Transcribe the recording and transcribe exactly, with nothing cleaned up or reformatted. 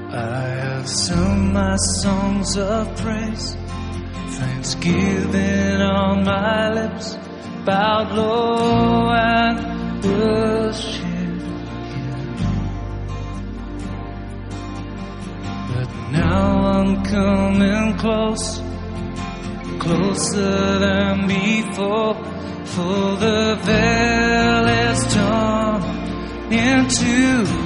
I have sung my songs of praise, thanksgiving on my lips, bowed low and worship you. But now I'm coming close, closer than before, for the veil is torn into